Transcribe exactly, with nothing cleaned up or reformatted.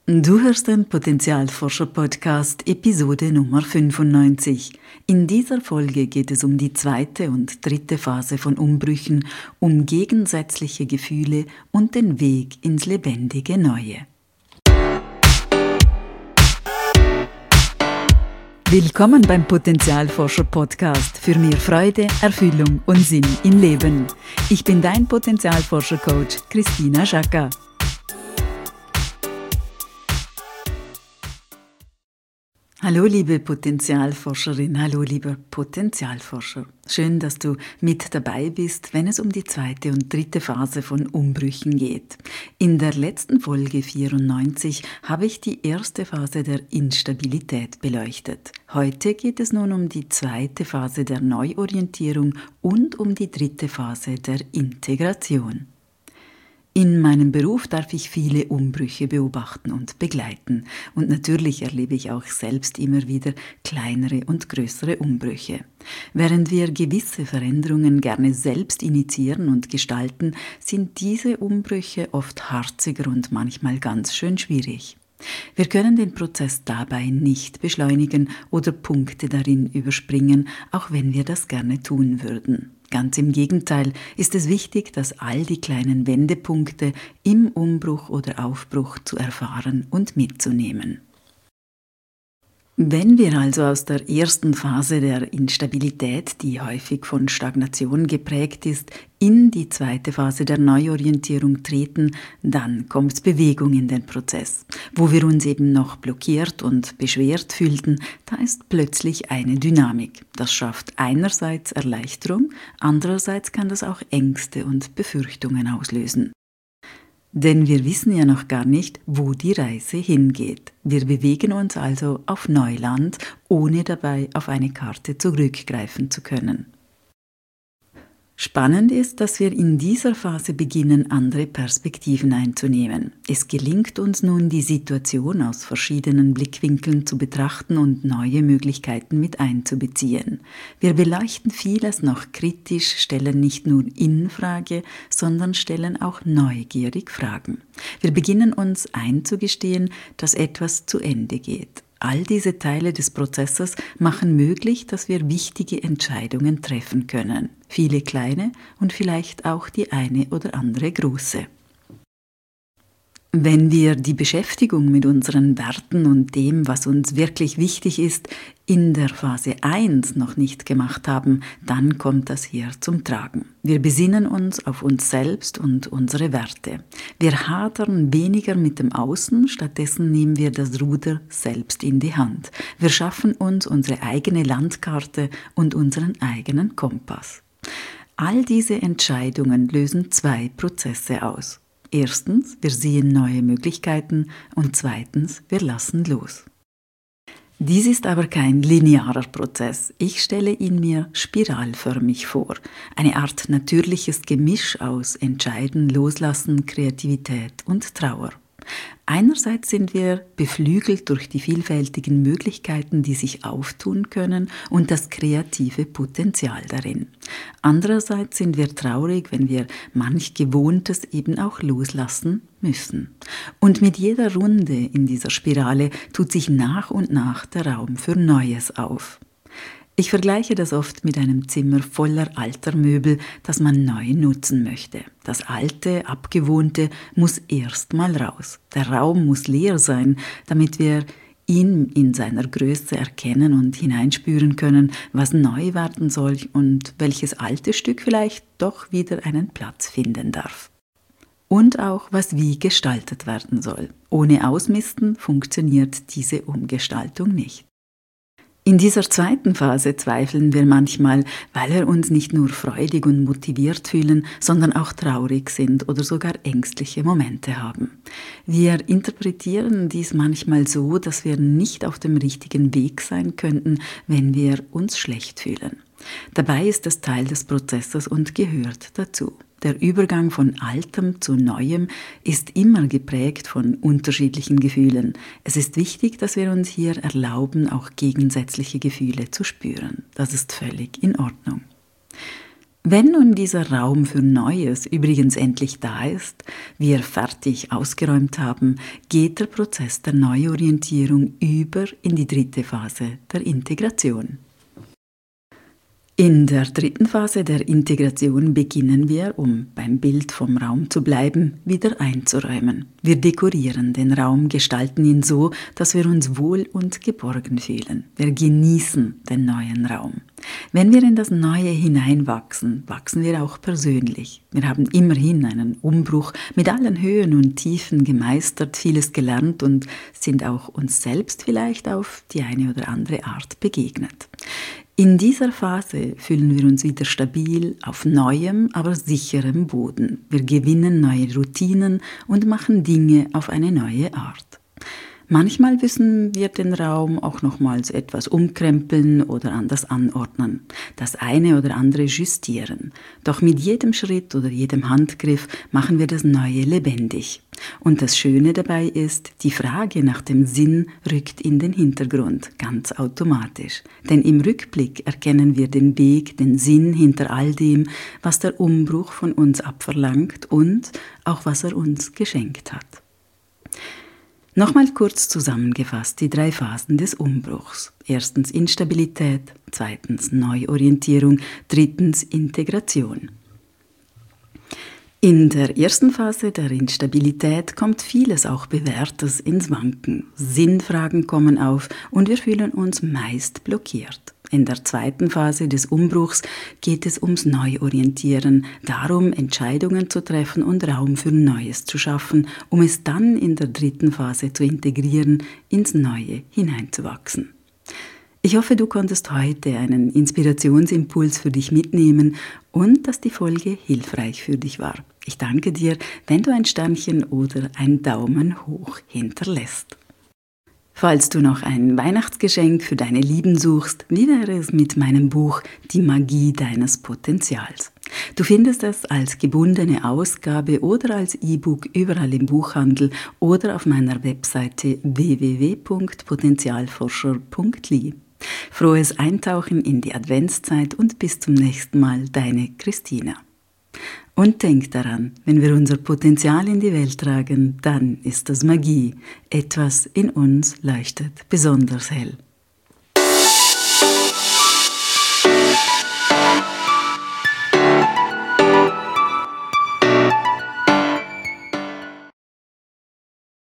Du hörst den Potenzialforscher-Podcast, Episode Nummer fünfundneunzig. In dieser Folge geht es um die zweite und dritte Phase von Umbrüchen, um gegensätzliche Gefühle und den Weg ins lebendige Neue. Willkommen beim Potenzialforscher-Podcast für mehr Freude, Erfüllung und Sinn im Leben. Ich bin dein Potenzialforscher-Coach Christina Schaka. Hallo liebe Potenzialforscherin, hallo lieber Potenzialforscher. Schön, dass du mit dabei bist, wenn es um die zweite und dritte Phase von Umbrüchen geht. In der letzten Folge vierundneunzig habe ich die erste Phase der Instabilität beleuchtet. Heute geht es nun um die zweite Phase der Neuorientierung und um die dritte Phase der Integration. In meinem Beruf darf ich viele Umbrüche beobachten und begleiten und natürlich erlebe ich auch selbst immer wieder kleinere und größere Umbrüche. Während wir gewisse Veränderungen gerne selbst initiieren und gestalten, sind diese Umbrüche oft harziger und manchmal ganz schön schwierig. Wir können den Prozess dabei nicht beschleunigen oder Punkte darin überspringen, auch wenn wir das gerne tun würden. Ganz im Gegenteil ist es wichtig, dass all die kleinen Wendepunkte im Umbruch oder Aufbruch zu erfahren und mitzunehmen. Wenn wir also aus der ersten Phase der Instabilität, die häufig von Stagnation geprägt ist, in die zweite Phase der Neuorientierung treten, dann kommt Bewegung in den Prozess. Wo wir uns eben noch blockiert und beschwert fühlten, da ist plötzlich eine Dynamik. Das schafft einerseits Erleichterung, andererseits kann das auch Ängste und Befürchtungen auslösen. Denn wir wissen ja noch gar nicht, wo die Reise hingeht. Wir bewegen uns also auf Neuland, ohne dabei auf eine Karte zurückgreifen zu können. Spannend ist, dass wir in dieser Phase beginnen, andere Perspektiven einzunehmen. Es gelingt uns nun, die Situation aus verschiedenen Blickwinkeln zu betrachten und neue Möglichkeiten mit einzubeziehen. Wir beleuchten vieles noch kritisch, stellen nicht nur in Frage, sondern stellen auch neugierig Fragen. Wir beginnen uns einzugestehen, dass etwas zu Ende geht. All diese Teile des Prozesses machen möglich, dass wir wichtige Entscheidungen treffen können. Viele kleine und vielleicht auch die eine oder andere große. Wenn wir die Beschäftigung mit unseren Werten und dem, was uns wirklich wichtig ist, in der Phase eins noch nicht gemacht haben, dann kommt das hier zum Tragen. Wir besinnen uns auf uns selbst und unsere Werte. Wir hadern weniger mit dem Außen, stattdessen nehmen wir das Ruder selbst in die Hand. Wir schaffen uns unsere eigene Landkarte und unseren eigenen Kompass. All diese Entscheidungen lösen zwei Prozesse aus. Erstens, wir sehen neue Möglichkeiten und zweitens, wir lassen los. Dies ist aber kein linearer Prozess. Ich stelle ihn mir spiralförmig vor. Eine Art natürliches Gemisch aus Entscheiden, Loslassen, Kreativität und Trauer. Einerseits sind wir beflügelt durch die vielfältigen Möglichkeiten, die sich auftun können und das kreative Potenzial darin. Andererseits sind wir traurig, wenn wir manch Gewohntes eben auch loslassen müssen. Und mit jeder Runde in dieser Spirale tut sich nach und nach der Raum für Neues auf. Ich vergleiche das oft mit einem Zimmer voller alter Möbel, das man neu nutzen möchte. Das alte, abgewohnte muss erst mal raus. Der Raum muss leer sein, damit wir ihn in seiner Größe erkennen und hineinspüren können, was neu werden soll und welches alte Stück vielleicht doch wieder einen Platz finden darf. Und auch, was wie gestaltet werden soll. Ohne Ausmisten funktioniert diese Umgestaltung nicht. In dieser zweiten Phase zweifeln wir manchmal, weil wir uns nicht nur freudig und motiviert fühlen, sondern auch traurig sind oder sogar ängstliche Momente haben. Wir interpretieren dies manchmal so, dass wir nicht auf dem richtigen Weg sein könnten, wenn wir uns schlecht fühlen. Dabei ist es Teil des Prozesses und gehört dazu. Der Übergang von Altem zu Neuem ist immer geprägt von unterschiedlichen Gefühlen. Es ist wichtig, dass wir uns hier erlauben, auch gegensätzliche Gefühle zu spüren. Das ist völlig in Ordnung. Wenn nun dieser Raum für Neues übrigens endlich da ist, wir fertig ausgeräumt haben, geht der Prozess der Neuorientierung über in die dritte Phase der Integration. In der dritten Phase der Integration beginnen wir, um beim Bild vom Raum zu bleiben, wieder einzuräumen. Wir dekorieren den Raum, gestalten ihn so, dass wir uns wohl und geborgen fühlen. Wir genießen den neuen Raum. Wenn wir in das Neue hineinwachsen, wachsen wir auch persönlich. Wir haben immerhin einen Umbruch mit allen Höhen und Tiefen gemeistert, vieles gelernt und sind auch uns selbst vielleicht auf die eine oder andere Art begegnet. In dieser Phase fühlen wir uns wieder stabil, auf neuem, aber sicherem Boden. Wir gewinnen neue Routinen und machen Dinge auf eine neue Art. Manchmal müssen wir den Raum auch nochmals etwas umkrempeln oder anders anordnen, das eine oder andere justieren. Doch mit jedem Schritt oder jedem Handgriff machen wir das Neue lebendig. Und das Schöne dabei ist, die Frage nach dem Sinn rückt in den Hintergrund, ganz automatisch. Denn im Rückblick erkennen wir den Weg, den Sinn hinter all dem, was der Umbruch von uns abverlangt und auch was er uns geschenkt hat. Nochmal kurz zusammengefasst die drei Phasen des Umbruchs. Erstens Instabilität, zweitens Neuorientierung, drittens Integration. In der ersten Phase der Instabilität kommt vieles auch Bewährtes ins Wanken. Sinnfragen kommen auf und wir fühlen uns meist blockiert. In der zweiten Phase des Umbruchs geht es ums Neuorientieren, darum Entscheidungen zu treffen und Raum für Neues zu schaffen, um es dann in der dritten Phase zu integrieren, ins Neue hineinzuwachsen. Ich hoffe, du konntest heute einen Inspirationsimpuls für dich mitnehmen und dass die Folge hilfreich für dich war. Ich danke dir, wenn du ein Sternchen oder ein Daumen hoch hinterlässt. Falls du noch ein Weihnachtsgeschenk für deine Lieben suchst, wie wäre es mit meinem Buch Die Magie deines Potenzials? Du findest es als gebundene Ausgabe oder als E-Book überall im Buchhandel oder auf meiner Webseite w w w punkt potenzialforscher punkt l i. Frohes Eintauchen in die Adventszeit und bis zum nächsten Mal, deine Christina. Und denk daran, wenn wir unser Potenzial in die Welt tragen, dann ist das Magie. Etwas in uns leuchtet besonders hell.